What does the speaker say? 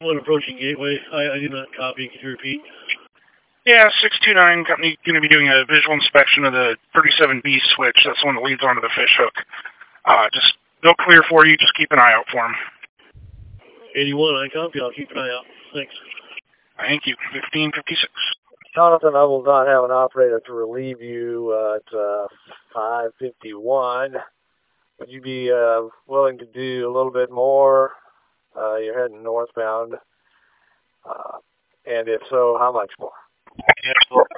One approaching Gateway. I did not copy. Can you repeat? Yeah, 629 company going to be doing a visual inspection of the 37B switch. That's the one that leads onto the fish hook. Just no clear for you. Just keep an eye out for him. 81, I copy. I'll keep an eye out. Thanks. Thank you. 1556. Jonathan, I will not have an operator to relieve you at 551. Would you be willing to do a little bit more? You're heading northbound. And if so, how much more? Yes,